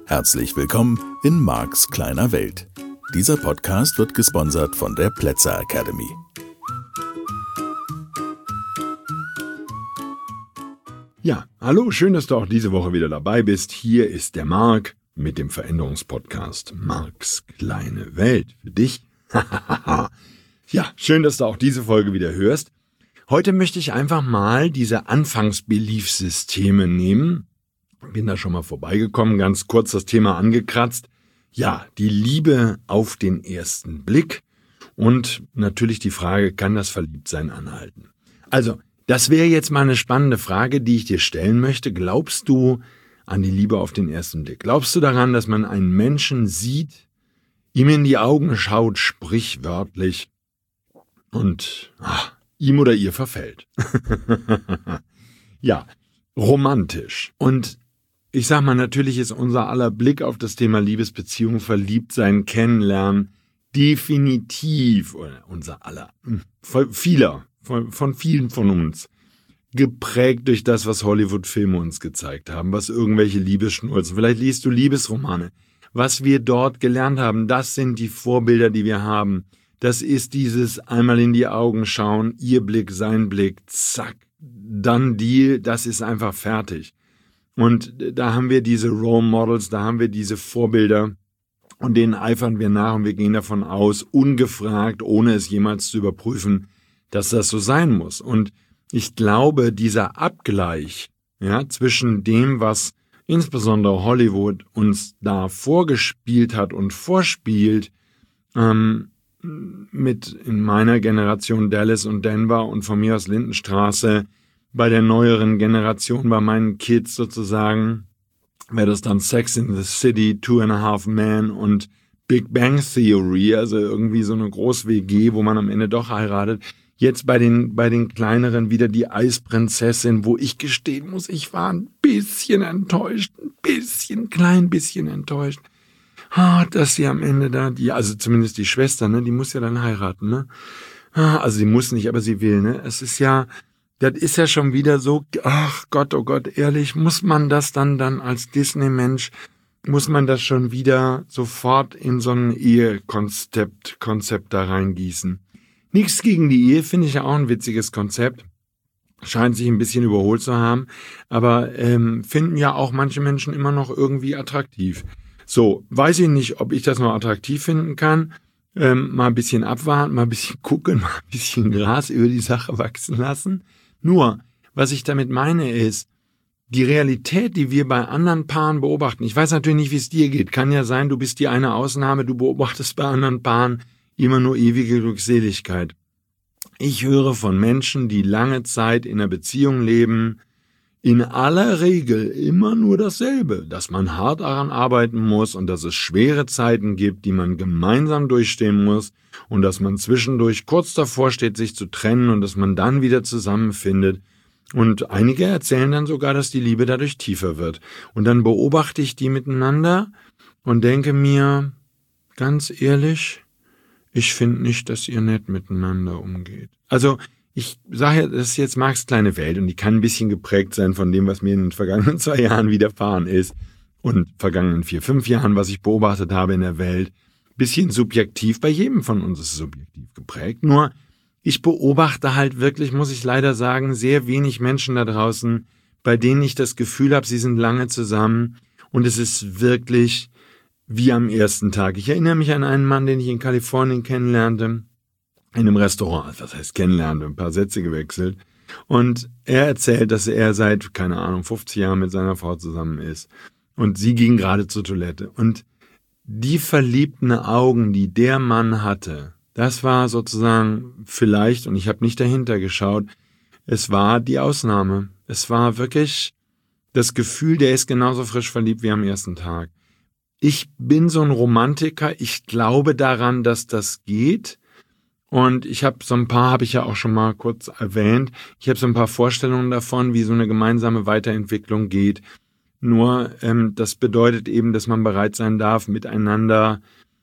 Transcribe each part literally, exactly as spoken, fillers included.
Herzlich willkommen in Marks kleiner Welt. Dieser Podcast wird gesponsert von der Plätzer Academy. Ja, hallo, schön, dass du auch diese Woche wieder dabei bist. Hier ist der Mark mit dem Veränderungspodcast Marks kleine Welt für dich. Ja, schön, dass du auch diese Folge wieder hörst. Heute möchte ich einfach mal diese Anfangsbeliefssysteme nehmen. Bin da schon mal vorbeigekommen, ganz kurz das Thema angekratzt. Ja, die Liebe auf den ersten Blick und natürlich die Frage, kann das Verliebtsein anhalten? Also, das wäre jetzt mal eine spannende Frage, die ich dir stellen möchte. Glaubst du an die Liebe auf den ersten Blick? Glaubst du daran, dass man einen Menschen sieht, ihm in die Augen schaut, sprichwörtlich, und ach, ihm oder ihr verfällt? Ja, romantisch. Und ich sag mal, natürlich ist unser aller Blick auf das Thema Liebesbeziehung, Verliebtsein, Kennenlernen definitiv, oder unser aller, von vieler, von, von vielen von uns, geprägt durch das, was Hollywood-Filme uns gezeigt haben, was irgendwelche Liebesschnulzen, vielleicht liest du Liebesromane, was wir dort gelernt haben, das sind die Vorbilder, die wir haben. Das ist dieses einmal in die Augen schauen, ihr Blick, sein Blick, zack, dann Deal, das ist einfach fertig. Und da haben wir diese Role Models, da haben wir diese Vorbilder und denen eifern wir nach und wir gehen davon aus, ungefragt, ohne es jemals zu überprüfen, dass das so sein muss. Und ich glaube, dieser Abgleich, ja, zwischen dem, was insbesondere Hollywood uns da vorgespielt hat und vorspielt, ähm, mit in meiner Generation Dallas und Denver und von mir aus Lindenstraße, bei der neueren Generation, bei meinen Kids sozusagen, wäre das dann Sex in the City, Two and a Half Men und Big Bang Theory, also irgendwie so eine Groß-W G, wo man am Ende doch heiratet. Jetzt bei den, bei den kleineren wieder die Eisprinzessin, wo ich gestehen muss, ich war ein bisschen enttäuscht, ein bisschen, klein bisschen enttäuscht. Ah, dass sie am Ende da, die, also zumindest die Schwester, ne, die muss ja dann heiraten, ne? Ah, also sie muss nicht, aber sie will, ne? Es ist ja, das ist ja schon wieder so, ach Gott, oh Gott, ehrlich, muss man das dann dann als Disney-Mensch, muss man das schon wieder sofort in so ein Ehekonzept, Konzept da reingießen. Nichts gegen die Ehe, finde ich ja auch ein witziges Konzept. Scheint sich ein bisschen überholt zu haben, aber ähm, finden ja auch manche Menschen immer noch irgendwie attraktiv. So, weiß ich nicht, ob ich das noch attraktiv finden kann. Ähm, mal ein bisschen abwarten, mal ein bisschen gucken, mal ein bisschen Gras über die Sache wachsen lassen. Nur, was ich damit meine ist, die Realität, die wir bei anderen Paaren beobachten, ich weiß natürlich nicht, wie es dir geht, kann ja sein, du bist die eine Ausnahme, du beobachtest bei anderen Paaren immer nur ewige Glückseligkeit. Ich höre von Menschen, die lange Zeit in einer Beziehung leben, in aller Regel immer nur dasselbe, dass man hart daran arbeiten muss und dass es schwere Zeiten gibt, die man gemeinsam durchstehen muss und dass man zwischendurch kurz davor steht, sich zu trennen und dass man dann wieder zusammenfindet. Und einige erzählen dann sogar, dass die Liebe dadurch tiefer wird. Und dann beobachte ich die miteinander und denke mir, ganz ehrlich, ich finde nicht, dass ihr nett miteinander umgeht. Also, ich sage ja, das ist jetzt Marks kleine Welt und die kann ein bisschen geprägt sein von dem, was mir in den vergangenen zwei Jahren widerfahren ist und vergangenen vier, fünf Jahren, was ich beobachtet habe in der Welt. Bisschen subjektiv, bei jedem von uns ist es subjektiv geprägt. Nur ich beobachte halt wirklich, muss ich leider sagen, sehr wenig Menschen da draußen, bei denen ich das Gefühl habe, sie sind lange zusammen und es ist wirklich wie am ersten Tag. Ich erinnere mich an einen Mann, den ich in Kalifornien kennenlernte, in einem Restaurant, was heißt kennenlernen, ein paar Sätze gewechselt. Und er erzählt, dass er seit, keine Ahnung, fünfzig Jahren mit seiner Frau zusammen ist. Und sie ging gerade zur Toilette. Und die verliebten Augen, die der Mann hatte, das war sozusagen vielleicht, und ich habe nicht dahinter geschaut, es war die Ausnahme. Es war wirklich das Gefühl, der ist genauso frisch verliebt wie am ersten Tag. Ich bin so ein Romantiker, ich glaube daran, dass das geht. Und ich habe so ein paar, habe ich ja auch schon mal kurz erwähnt, ich habe so ein paar Vorstellungen davon, wie so eine gemeinsame Weiterentwicklung geht. Nur ähm, das bedeutet eben, dass man bereit sein darf, miteinander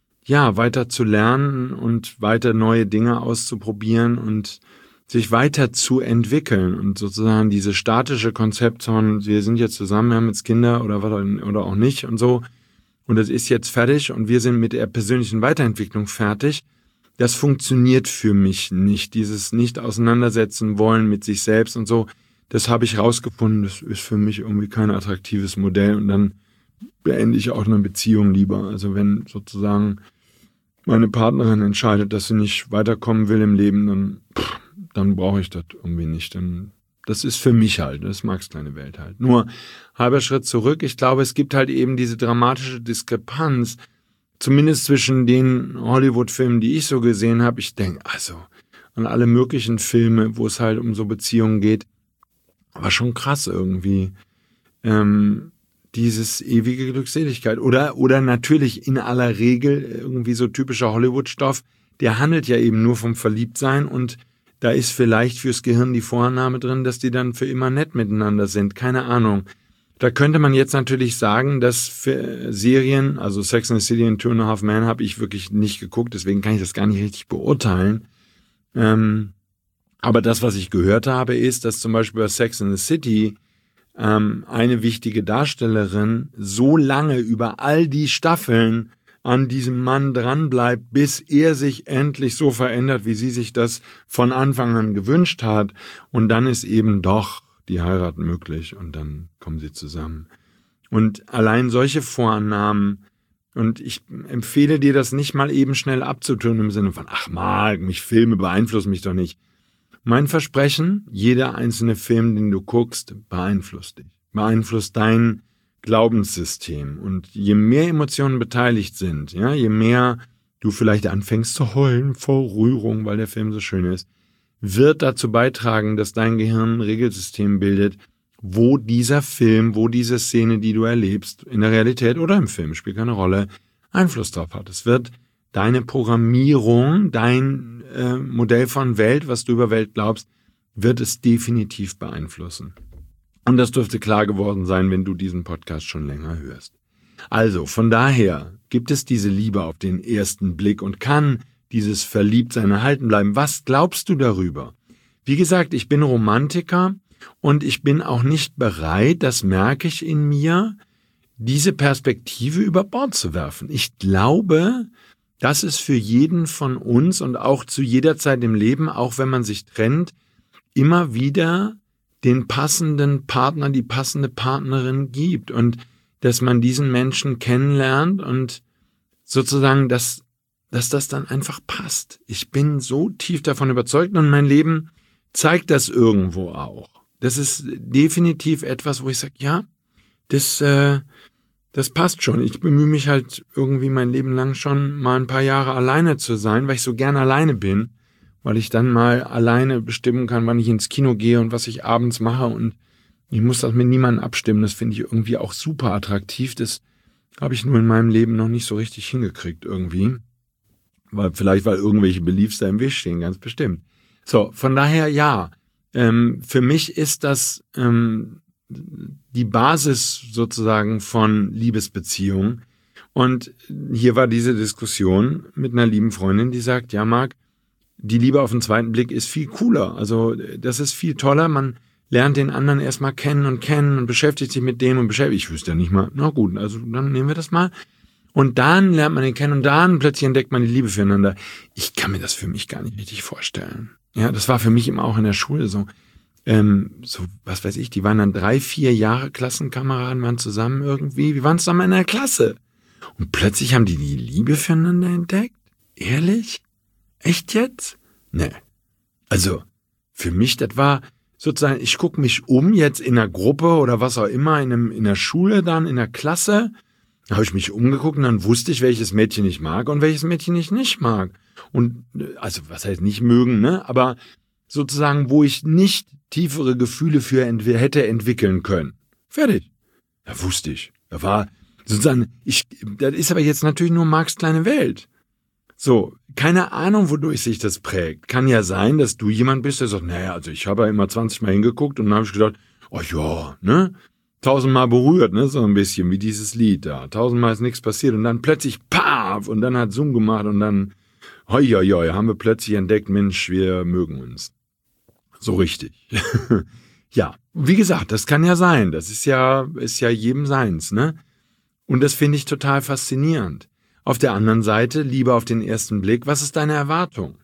ja weiter zu lernen und weiter neue Dinge auszuprobieren und sich weiter zu entwickeln und sozusagen diese statische Konzept von wir sind jetzt zusammen, wir haben jetzt Kinder oder was oder auch nicht und so, und es ist jetzt fertig und wir sind mit der persönlichen Weiterentwicklung fertig. Das funktioniert für mich nicht. Dieses nicht auseinandersetzen wollen mit sich selbst und so, das habe ich rausgefunden. Das ist für mich irgendwie kein attraktives Modell und dann beende ich auch eine Beziehung lieber. Also wenn sozusagen meine Partnerin entscheidet, dass sie nicht weiterkommen will im Leben, dann, pff, dann brauche ich das irgendwie nicht. Dann, das ist für mich halt, das ist Max kleine Welt halt. Nur halber Schritt zurück. Ich glaube, es gibt halt eben diese dramatische Diskrepanz, zumindest zwischen den Hollywood-Filmen, die ich so gesehen habe. Ich denke, also an alle möglichen Filme, wo es halt um so Beziehungen geht, war schon krass irgendwie. Ähm, dieses ewige Glückseligkeit. Oder, oder natürlich in aller Regel irgendwie so typischer Hollywood-Stoff, der handelt ja eben nur vom Verliebtsein und da ist vielleicht fürs Gehirn die Vorannahme drin, dass die dann für immer nett miteinander sind. Keine Ahnung. Da könnte man jetzt natürlich sagen, dass für Serien, also Sex and the City und Two and a Half Men habe ich wirklich nicht geguckt, deswegen kann ich das gar nicht richtig beurteilen. Ähm, aber das, was ich gehört habe, ist, dass zum Beispiel bei Sex and the City ähm, eine wichtige Darstellerin so lange über all die Staffeln an diesem Mann dranbleibt, bis er sich endlich so verändert, wie sie sich das von Anfang an gewünscht hat. Und dann ist eben doch die Heirat möglich und dann kommen sie zusammen. Und allein solche Vorannahmen, und ich empfehle dir das nicht mal eben schnell abzutun im Sinne von, ach Marc, mich Filme beeinflussen mich doch nicht. Mein Versprechen, jeder einzelne Film, den du guckst, beeinflusst dich, beeinflusst dein Glaubenssystem. Und je mehr Emotionen beteiligt sind, ja, je mehr du vielleicht anfängst zu heulen vor Rührung, weil der Film so schön ist, wird dazu beitragen, dass dein Gehirn ein Regelsystem bildet, wo dieser Film, wo diese Szene, die du erlebst, in der Realität oder im Film, spielt keine Rolle, Einfluss drauf hat. Es wird deine Programmierung, dein äh, Modell von Welt, was du über Welt glaubst, wird es definitiv beeinflussen. Und das dürfte klar geworden sein, wenn du diesen Podcast schon länger hörst. Also, von daher gibt es diese Liebe auf den ersten Blick und kann dieses Verliebtsein erhalten bleiben. Was glaubst du darüber? Wie gesagt, ich bin Romantiker und ich bin auch nicht bereit, das merke ich in mir, diese Perspektive über Bord zu werfen. Ich glaube, dass es für jeden von uns und auch zu jeder Zeit im Leben, auch wenn man sich trennt, immer wieder den passenden Partner, die passende Partnerin gibt und dass man diesen Menschen kennenlernt und sozusagen, dass, dass das dann einfach passt. Ich bin so tief davon überzeugt und mein Leben zeigt das irgendwo auch. Das ist definitiv etwas, wo ich sage, ja, das, äh, das passt schon. Ich bemühe mich halt irgendwie mein Leben lang schon mal ein paar Jahre alleine zu sein, weil ich so gern alleine bin, weil ich dann mal alleine bestimmen kann, wann ich ins Kino gehe und was ich abends mache und ich muss das mit niemandem abstimmen. Das finde ich irgendwie auch super attraktiv. Das habe ich nur in meinem Leben noch nicht so richtig hingekriegt irgendwie. Weil, vielleicht, weil irgendwelche Beliefs da im Weg stehen, ganz bestimmt. So, von daher ja. Ähm, für mich ist das ähm, die Basis sozusagen von Liebesbeziehungen. Und hier war diese Diskussion mit einer lieben Freundin, die sagt, ja Marc, die Liebe auf den zweiten Blick ist viel cooler. Also das ist viel toller. Man lernt den anderen erstmal kennen und kennen und beschäftigt sich mit dem und beschäftigt. Ich wüsste ja nicht mal, na gut, also dann nehmen wir das mal. Und dann lernt man ihn kennen und dann plötzlich entdeckt man die Liebe füreinander. Ich kann mir das für mich gar nicht richtig vorstellen. Ja, das war für mich immer auch in der Schule so. Ähm, so, was weiß ich, die waren dann drei, vier Jahre Klassenkameraden, waren zusammen irgendwie. Wir waren zusammen in der Klasse. Und plötzlich haben die die Liebe füreinander entdeckt? Ehrlich? Echt jetzt? Nee. Also, für mich, das war sozusagen, ich gucke mich um jetzt in einer Gruppe oder was auch immer, in, einem, in der Schule dann, in der Klasse. Da habe ich mich umgeguckt und dann wusste ich, welches Mädchen ich mag und welches Mädchen ich nicht mag. Und, also, was heißt nicht mögen, ne? Aber sozusagen, wo ich nicht tiefere Gefühle für ent- hätte entwickeln können. Fertig. Da wusste ich. Da war sozusagen, ich, das ist aber jetzt natürlich nur Marx kleine Welt. So, keine Ahnung, wodurch sich das prägt. Kann ja sein, dass du jemand bist, der sagt, naja, also ich habe ja immer zwanzig Mal hingeguckt und dann habe ich gedacht, oh ja, ne? Tausendmal berührt, ne? So ein bisschen wie dieses Lied da. Tausendmal ist nichts passiert und dann plötzlich, paf, und dann hat Zoom gemacht und dann, hoi, hoi, hoi, haben wir plötzlich entdeckt, Mensch, wir mögen uns. So richtig. Ja, wie gesagt, das kann ja sein. Das ist ja, ist ja jedem seins, ne? Und das finde ich total faszinierend. Auf der anderen Seite, Liebe auf den ersten Blick, was ist deine Erwartung?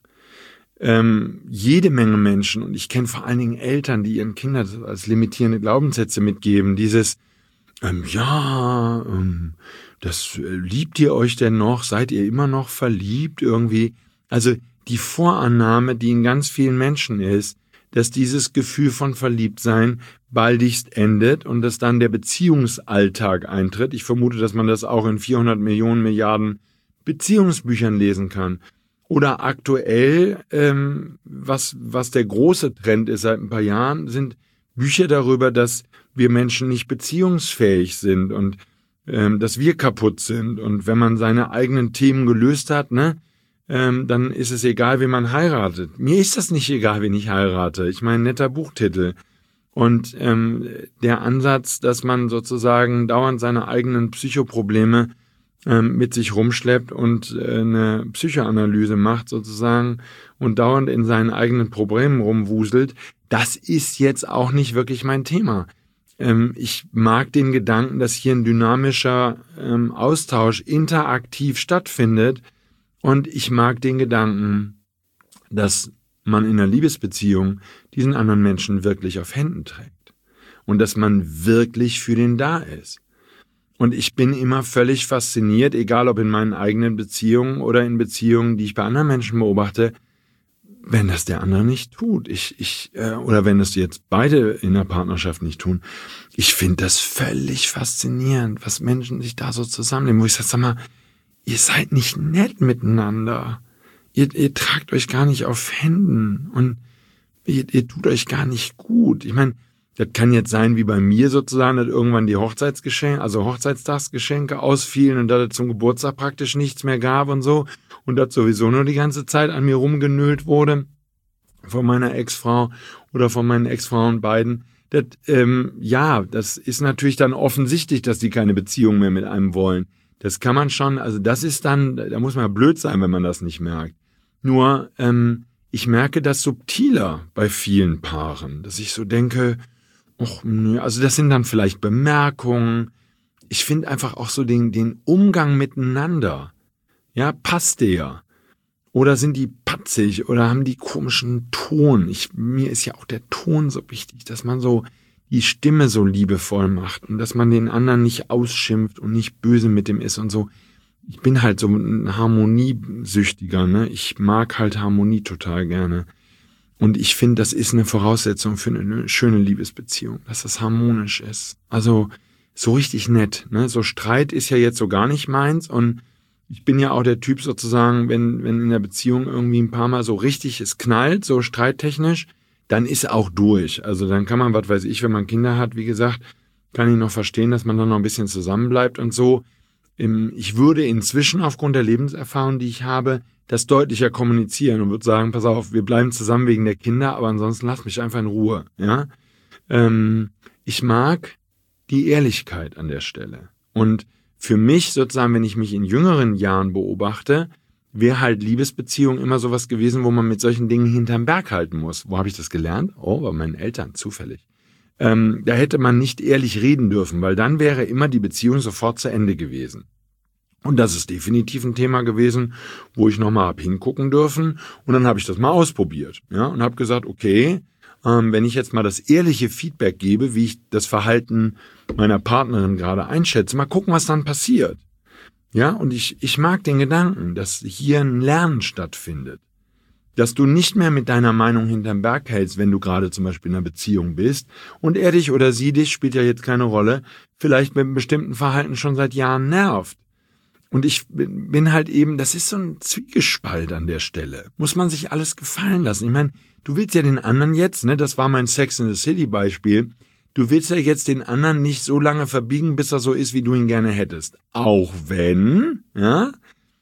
Ähm, jede Menge Menschen, und ich kenne vor allen Dingen Eltern, die ihren Kindern als limitierende Glaubenssätze mitgeben, dieses, ähm, ja, ähm, das äh, liebt ihr euch denn noch? Seid ihr immer noch verliebt irgendwie? Also die Vorannahme, die in ganz vielen Menschen ist, dass dieses Gefühl von Verliebtsein baldigst endet und dass dann der Beziehungsalltag eintritt. Ich vermute, dass man das auch in vierhundert Millionen Milliarden Beziehungsbüchern lesen kann. Oder aktuell, ähm, was, was der große Trend ist seit ein paar Jahren, sind Bücher darüber, dass wir Menschen nicht beziehungsfähig sind und ähm, dass wir kaputt sind. Und wenn man seine eigenen Themen gelöst hat, ne, ähm, dann ist es egal, wen man heiratet. Mir ist das nicht egal, wen ich heirate. Ich meine, netter Buchtitel. Und ähm, der Ansatz, dass man sozusagen dauernd seine eigenen Psychoprobleme ähm, mit sich rumschleppt und äh, eine Psychoanalyse macht sozusagen und dauernd in seinen eigenen Problemen rumwuselt, das ist jetzt auch nicht wirklich mein Thema. Ähm, ich mag den Gedanken, dass hier ein dynamischer ähm, Austausch interaktiv stattfindet, und ich mag den Gedanken, dass man in einer Liebesbeziehung diesen anderen Menschen wirklich auf Händen trägt und dass man wirklich für den da ist. Und ich bin immer völlig fasziniert, egal ob in meinen eigenen Beziehungen oder in Beziehungen, die ich bei anderen Menschen beobachte, wenn das der andere nicht tut. Ich, ich, äh, oder wenn das jetzt beide in der Partnerschaft nicht tun. Ich finde das völlig faszinierend, was Menschen sich da so zusammennehmen. Wo ich sage, sag mal, ihr seid nicht nett miteinander. Ihr, ihr tragt euch gar nicht auf Händen und ihr, ihr tut euch gar nicht gut. Ich meine, das kann jetzt sein wie bei mir sozusagen, dass irgendwann die Hochzeitsgeschenke, also Hochzeitstagsgeschenke ausfielen und dass es zum Geburtstag praktisch nichts mehr gab und so und das sowieso nur die ganze Zeit an mir rumgenölt wurde von meiner Ex-Frau oder von meinen Ex-Frauen beiden. Das, ähm, ja, das ist natürlich dann offensichtlich, dass die keine Beziehung mehr mit einem wollen. Das kann man schon, also das ist dann, da muss man ja blöd sein, wenn man das nicht merkt. Nur, ähm, ich merke das subtiler bei vielen Paaren, dass ich so denke, och, nö, also das sind dann vielleicht Bemerkungen. Ich finde einfach auch so den, den Umgang miteinander, ja, passt der? Oder sind die patzig oder haben die komischen Ton? Ich, mir ist ja auch der Ton so wichtig, dass man so die Stimme so liebevoll macht und dass man den anderen nicht ausschimpft und nicht böse mit dem ist und so. Ich bin halt so ein Harmoniesüchtiger, ne? Ich mag halt Harmonie total gerne. Und ich finde, das ist eine Voraussetzung für eine schöne Liebesbeziehung, dass das harmonisch ist. Also so richtig nett, ne? So Streit ist ja jetzt so gar nicht meins und ich bin ja auch der Typ sozusagen, wenn, wenn in der Beziehung irgendwie ein paar Mal so richtig es knallt, so streittechnisch, dann ist auch durch. Also dann kann man, was weiß ich, wenn man Kinder hat, wie gesagt, kann ich noch verstehen, dass man dann noch ein bisschen zusammenbleibt und so. Ich würde inzwischen aufgrund der Lebenserfahrung, die ich habe, das deutlicher kommunizieren und würde sagen, pass auf, wir bleiben zusammen wegen der Kinder, aber ansonsten lass mich einfach in Ruhe. Ja, ähm, ich mag die Ehrlichkeit an der Stelle. Und für mich sozusagen, wenn ich mich in jüngeren Jahren beobachte, wäre halt Liebesbeziehung immer sowas gewesen, wo man mit solchen Dingen hinterm Berg halten muss. Wo habe ich das gelernt? Oh, bei meinen Eltern, zufällig. Ähm, da hätte man nicht ehrlich reden dürfen, weil dann wäre immer die Beziehung sofort zu Ende gewesen. Und das ist definitiv ein Thema gewesen, wo ich nochmal hab hingucken dürfen. Und dann habe ich das mal ausprobiert, ja, und habe gesagt, okay, ähm, wenn ich jetzt mal das ehrliche Feedback gebe, wie ich das Verhalten meiner Partnerin gerade einschätze, mal gucken, was dann passiert. Ja, und ich, ich mag den Gedanken, dass hier ein Lernen stattfindet. Dass du nicht mehr mit deiner Meinung hinterm Berg hältst, wenn du gerade zum Beispiel in einer Beziehung bist und er dich oder sie dich, spielt ja jetzt keine Rolle, vielleicht mit einem bestimmten Verhalten schon seit Jahren nervt. Und ich bin halt eben, das ist so ein Zwiegespalt an der Stelle. Muss man sich alles gefallen lassen. Ich meine, du willst ja den anderen jetzt, ne, das war mein Sex in the City Beispiel, du willst ja jetzt den anderen nicht so lange verbiegen, bis er so ist, wie du ihn gerne hättest. Auch wenn, ja,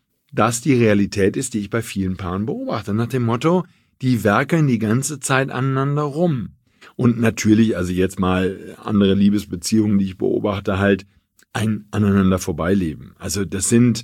das die Realität ist, die ich bei vielen Paaren beobachte. Nach dem Motto, die werkeln die ganze Zeit aneinander rum. Und natürlich, also jetzt mal andere Liebesbeziehungen, die ich beobachte, halt ein aneinander vorbeileben. Also das sind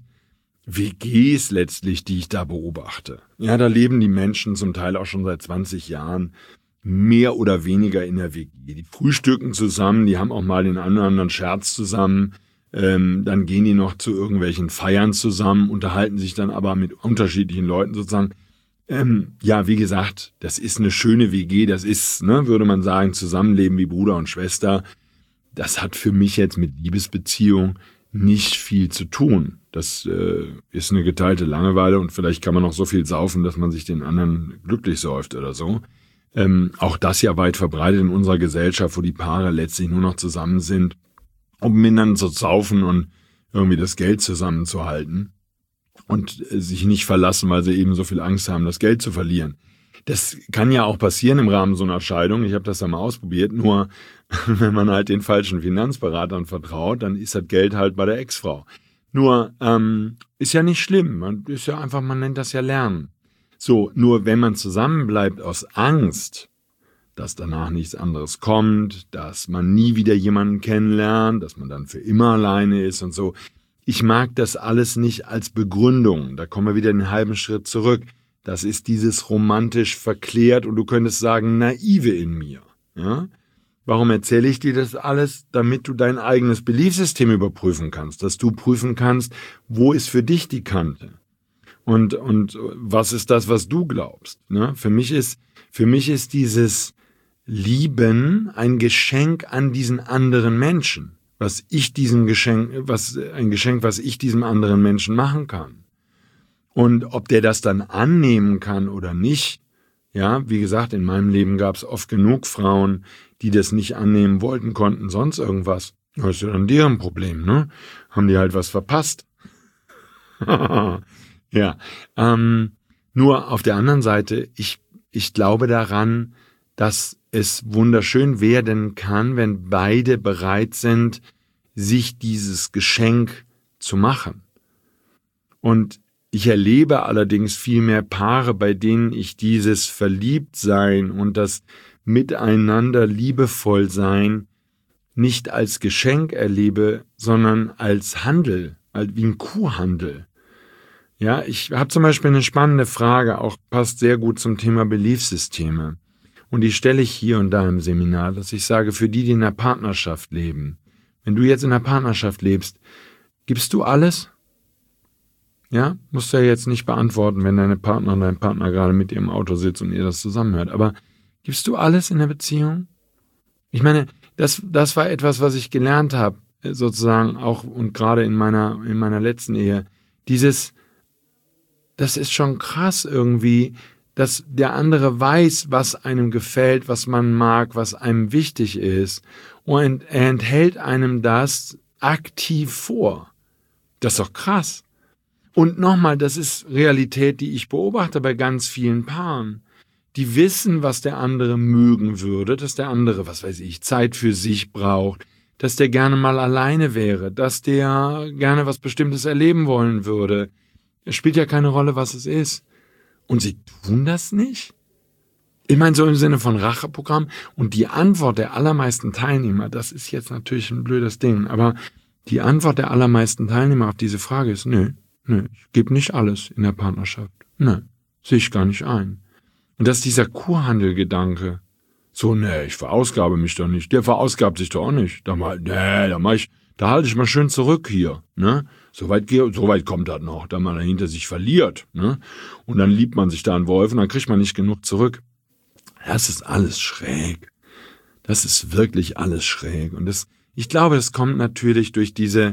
W Gs letztlich, die ich da beobachte. Ja, da leben die Menschen zum Teil auch schon seit zwanzig Jahren mehr oder weniger in der W G. Die frühstücken zusammen, die haben auch mal den einen oder anderen Scherz zusammen. Ähm, dann gehen die noch zu irgendwelchen Feiern zusammen, unterhalten sich dann aber mit unterschiedlichen Leuten sozusagen. Ähm, ja, wie gesagt, das ist eine schöne W G, das ist, ne, würde man sagen, Zusammenleben wie Bruder und Schwester. Das hat für mich jetzt mit Liebesbeziehung nicht viel zu tun. Das äh, ist eine geteilte Langeweile und vielleicht kann man noch so viel saufen, dass man sich den anderen glücklich säuft oder so. Ähm, auch das ja weit verbreitet in unserer Gesellschaft, wo die Paare letztlich nur noch zusammen sind, um miteinander zu saufen und irgendwie das Geld zusammenzuhalten und äh, sich nicht verlassen, weil sie eben so viel Angst haben, das Geld zu verlieren. Das kann ja auch passieren im Rahmen so einer Scheidung. Ich habe das ja mal ausprobiert. Nur wenn man halt den falschen Finanzberatern vertraut, dann ist das Geld halt bei der Ex-Frau. Nur ähm, ist ja nicht schlimm. Man ist ja einfach, man nennt das ja Lernen. So, nur wenn man zusammenbleibt aus Angst, dass danach nichts anderes kommt, dass man nie wieder jemanden kennenlernt, dass man dann für immer alleine ist und so. Ich mag das alles nicht als Begründung. Da kommen wir wieder einen halben Schritt zurück. Das ist dieses romantisch verklärt und du könntest sagen, naive in mir. Ja? Warum erzähle ich dir das alles? Damit du dein eigenes Beliefssystem überprüfen kannst, dass du prüfen kannst, wo ist für dich die Kante und und was ist das, was du glaubst. Ne? Für mich ist für mich ist dieses Lieben ein Geschenk an diesen anderen Menschen, was ich diesem Geschenk, was ein Geschenk, was ich diesem anderen Menschen machen kann. Und ob der das dann annehmen kann oder nicht, ja, wie gesagt, in meinem Leben gab es oft genug Frauen, die das nicht annehmen wollten, konnten, sonst irgendwas. Das ist ja dann deren Problem, ne? Haben die halt was verpasst. ja, ähm, nur auf der anderen Seite, ich, ich glaube daran, dass es wunderschön werden kann, wenn beide bereit sind, sich dieses Geschenk zu machen. Und ich erlebe allerdings viel mehr Paare, bei denen ich dieses Verliebtsein und das Miteinander liebevoll sein nicht als Geschenk erlebe, sondern als Handel, wie ein Kuhhandel. Ja, ich habe zum Beispiel eine spannende Frage, auch passt sehr gut zum Thema Beliefssysteme. Und die stelle ich hier und da im Seminar, dass ich sage, für die, die in einer Partnerschaft leben, wenn du jetzt in einer Partnerschaft lebst, gibst du alles? Ja, musst du ja jetzt nicht beantworten, wenn deine Partnerin, dein Partner gerade mit dir im Auto sitzt und ihr das zusammenhört. Aber gibst du alles in der Beziehung? Ich meine, das, das war etwas, was ich gelernt habe, sozusagen auch und gerade in meiner, in meiner letzten Ehe. Dieses, das ist schon krass irgendwie, dass der andere weiß, was einem gefällt, was man mag, was einem wichtig ist. Und er enthält einem das aktiv vor. Das ist doch krass. Und nochmal, das ist Realität, die ich beobachte bei ganz vielen Paaren. Die wissen, was der andere mögen würde, dass der andere, was weiß ich, Zeit für sich braucht, dass der gerne mal alleine wäre, dass der gerne was Bestimmtes erleben wollen würde. Es spielt ja keine Rolle, was es ist. Und sie tun das nicht? Ich meine, so im Sinne von Racheprogramm. Und die Antwort der allermeisten Teilnehmer, das ist jetzt natürlich ein blödes Ding, aber die Antwort der allermeisten Teilnehmer auf diese Frage ist, nö, nö, ich gebe nicht alles in der Partnerschaft. Nö, sehe ich gar nicht ein. Und das ist dieser Kurhandelgedanke. So, nee, ich verausgabe mich doch nicht. Der verausgabt sich doch auch nicht. Da mal, nee, da mach ich, da halte ich mal schön zurück hier, ne? So weit, so weit kommt das noch, da man dahinter sich verliert, ne? Und dann liebt man sich da einen Wolf und dann kriegt man nicht genug zurück. Das ist alles schräg. Das ist wirklich alles schräg. Und das, ich glaube, das kommt natürlich durch diese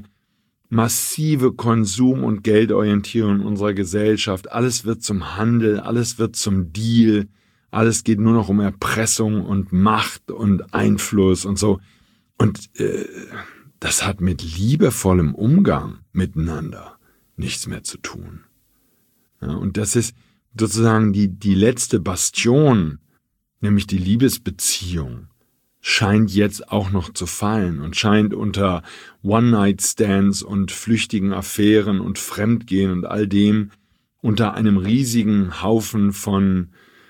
massive Konsum- und Geldorientierung unserer Gesellschaft. Alles wird zum Handel, alles wird zum Deal, alles geht nur noch um Erpressung und Macht und Einfluss und so. Und äh, das hat mit liebevollem Umgang miteinander nichts mehr zu tun. Ja, und das ist sozusagen die, die letzte Bastion, nämlich die Liebesbeziehung, scheint jetzt auch noch zu fallen und scheint unter One-Night-Stands und flüchtigen Affären und Fremdgehen und all dem unter einem riesigen Haufen von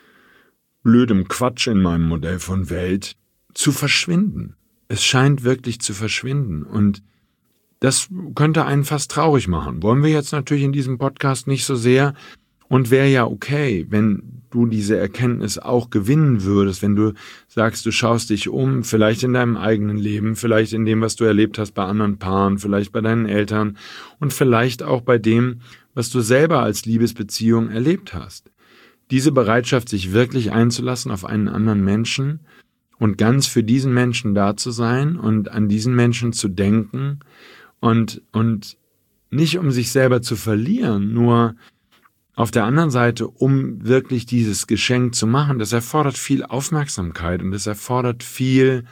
blödem Quatsch in meinem Modell von Welt zu verschwinden. Es scheint wirklich zu verschwinden und das könnte einen fast traurig machen. Wollen wir jetzt natürlich in diesem Podcast nicht so sehr Und wäre ja okay, wenn du diese Erkenntnis auch gewinnen würdest, wenn du sagst, du schaust dich um, vielleicht in deinem eigenen Leben, vielleicht in dem, was du erlebt hast bei anderen Paaren, vielleicht bei deinen Eltern und vielleicht auch bei dem, was du selber als Liebesbeziehung erlebt hast. Diese Bereitschaft, sich wirklich einzulassen auf einen anderen Menschen und ganz für diesen Menschen da zu sein und an diesen Menschen zu denken und, und nicht um sich selber zu verlieren, nur auf der anderen Seite, um wirklich dieses Geschenk zu machen, das erfordert viel Aufmerksamkeit und das erfordert viel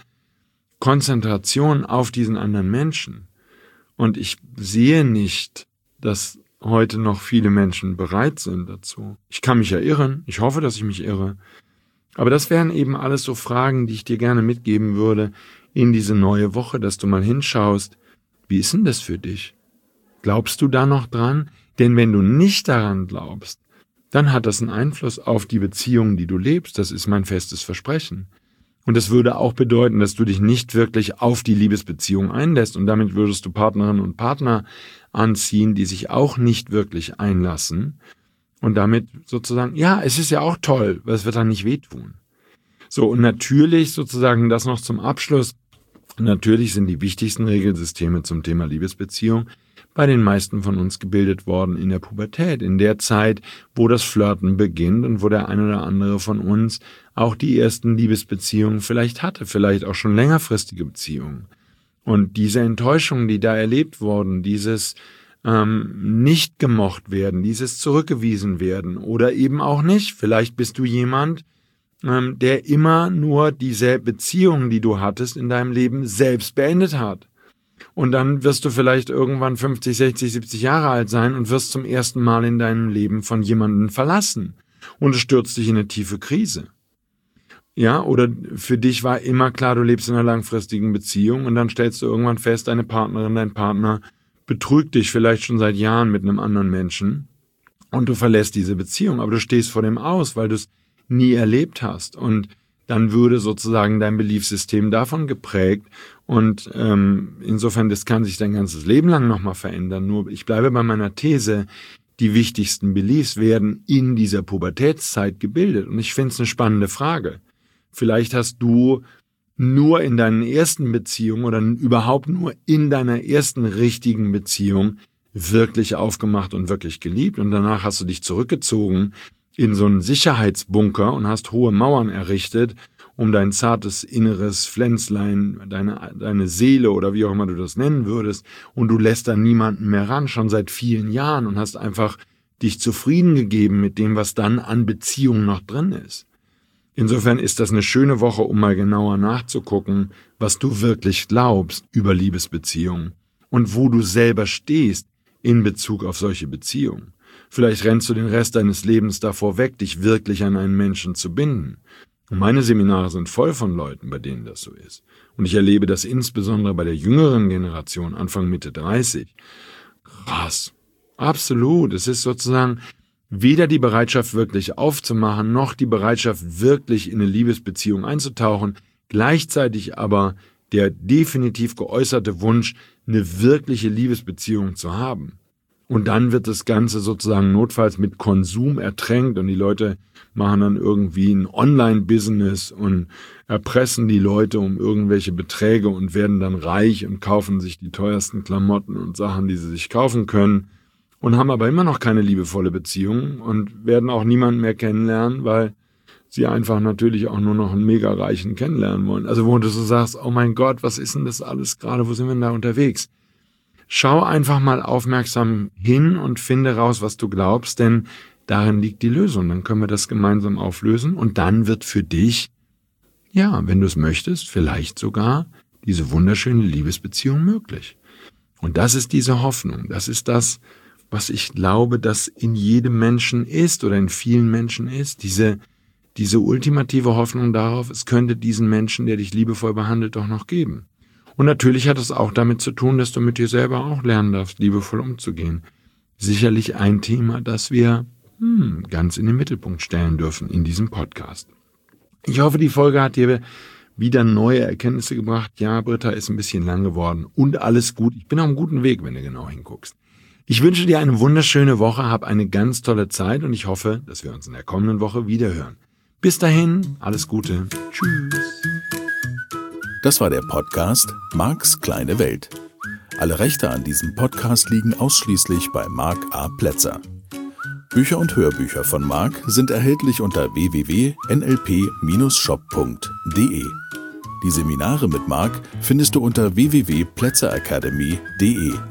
Konzentration auf diesen anderen Menschen. Und ich sehe nicht, dass heute noch viele Menschen bereit sind dazu. Ich kann mich ja irren, ich hoffe, dass ich mich irre. Aber das wären eben alles so Fragen, die ich dir gerne mitgeben würde in diese neue Woche, dass du mal hinschaust, wie ist denn das für dich? Glaubst du da noch dran? Denn wenn du nicht daran glaubst, dann hat das einen Einfluss auf die Beziehung, die du lebst. Das ist mein festes Versprechen. Und das würde auch bedeuten, dass du dich nicht wirklich auf die Liebesbeziehung einlässt. Und damit würdest du Partnerinnen und Partner anziehen, die sich auch nicht wirklich einlassen. Und damit sozusagen, ja, es ist ja auch toll, weil es wird dann nicht wehtun. So, und natürlich sozusagen das noch zum Abschluss. Natürlich sind die wichtigsten Regelsysteme zum Thema Liebesbeziehung bei den meisten von uns gebildet worden in der Pubertät, in der Zeit, wo das Flirten beginnt und wo der ein oder andere von uns auch die ersten Liebesbeziehungen vielleicht hatte, vielleicht auch schon längerfristige Beziehungen. Und diese Enttäuschungen, die da erlebt wurden, dieses ähm, nicht gemocht werden, dieses zurückgewiesen werden oder eben auch nicht. Vielleicht bist du jemand, ähm, der immer nur diese Beziehungen, die du hattest in deinem Leben, selbst beendet hat. Und dann wirst du vielleicht irgendwann fünfzig, sechzig, siebzig Jahre alt sein und wirst zum ersten Mal in deinem Leben von jemandem verlassen. Und es stürzt dich in eine tiefe Krise. Ja, oder für dich war immer klar, du lebst in einer langfristigen Beziehung und dann stellst du irgendwann fest, deine Partnerin, dein Partner betrügt dich vielleicht schon seit Jahren mit einem anderen Menschen und du verlässt diese Beziehung, aber du stehst vor dem Aus, weil du es nie erlebt hast. Und dann würde sozusagen dein Beliefssystem davon geprägt und ähm, insofern, das kann sich dein ganzes Leben lang nochmal verändern. Nur ich bleibe bei meiner These, die wichtigsten Beliefs werden in dieser Pubertätszeit gebildet und ich finde es eine spannende Frage. Vielleicht hast du nur in deinen ersten Beziehungen oder überhaupt nur in deiner ersten richtigen Beziehung wirklich aufgemacht und wirklich geliebt und danach hast du dich zurückgezogen in so einen Sicherheitsbunker und hast hohe Mauern errichtet, um dein zartes inneres Pflänzlein, deine, deine Seele oder wie auch immer du das nennen würdest, und du lässt da niemanden mehr ran, schon seit vielen Jahren und hast einfach dich zufrieden gegeben mit dem, was dann an Beziehungen noch drin ist. Insofern ist das eine schöne Woche, um mal genauer nachzugucken, was du wirklich glaubst über Liebesbeziehungen und wo du selber stehst in Bezug auf solche Beziehungen. Vielleicht rennst du den Rest deines Lebens davor weg, dich wirklich an einen Menschen zu binden. Und meine Seminare sind voll von Leuten, bei denen das so ist. Und ich erlebe das insbesondere bei der jüngeren Generation, Anfang Mitte dreißig. Krass. Absolut. Es ist sozusagen weder die Bereitschaft wirklich aufzumachen, noch die Bereitschaft wirklich in eine Liebesbeziehung einzutauchen, gleichzeitig aber der definitiv geäußerte Wunsch, eine wirkliche Liebesbeziehung zu haben. Und dann wird das Ganze sozusagen notfalls mit Konsum ertränkt und die Leute machen dann irgendwie ein Online-Business und erpressen die Leute um irgendwelche Beträge und werden dann reich und kaufen sich die teuersten Klamotten und Sachen, die sie sich kaufen können und haben aber immer noch keine liebevolle Beziehung und werden auch niemanden mehr kennenlernen, weil sie einfach natürlich auch nur noch einen mega Reichen kennenlernen wollen. Also wo du so sagst, oh mein Gott, was ist denn das alles gerade, wo sind wir denn da unterwegs? Schau einfach mal aufmerksam hin und finde raus, was du glaubst, denn darin liegt die Lösung. Dann können wir das gemeinsam auflösen und dann wird für dich, ja, wenn du es möchtest, vielleicht sogar diese wunderschöne Liebesbeziehung möglich. Und das ist diese Hoffnung. Das ist das, was ich glaube, dass in jedem Menschen ist oder in vielen Menschen ist. Diese, diese ultimative Hoffnung darauf, es könnte diesen Menschen, der dich liebevoll behandelt, doch noch geben. Und natürlich hat es auch damit zu tun, dass du mit dir selber auch lernen darfst, liebevoll umzugehen. Sicherlich ein Thema, das wir hm, ganz in den Mittelpunkt stellen dürfen in diesem Podcast. Ich hoffe, die Folge hat dir wieder neue Erkenntnisse gebracht. Ja, Britta ist ein bisschen lang geworden und alles gut. Ich bin auf einem guten Weg, wenn du genau hinguckst. Ich wünsche dir eine wunderschöne Woche, hab eine ganz tolle Zeit und ich hoffe, dass wir uns in der kommenden Woche wiederhören. Bis dahin, alles Gute. Tschüss. Das war der Podcast Marks kleine Welt. Alle Rechte an diesem Podcast liegen ausschließlich bei Mark A. Plätzer. Bücher und Hörbücher von Mark sind erhältlich unter w w w punkt n l p Bindestrich shop punkt d e. Die Seminare mit Mark findest du unter w w w punkt plätzer academy punkt d e.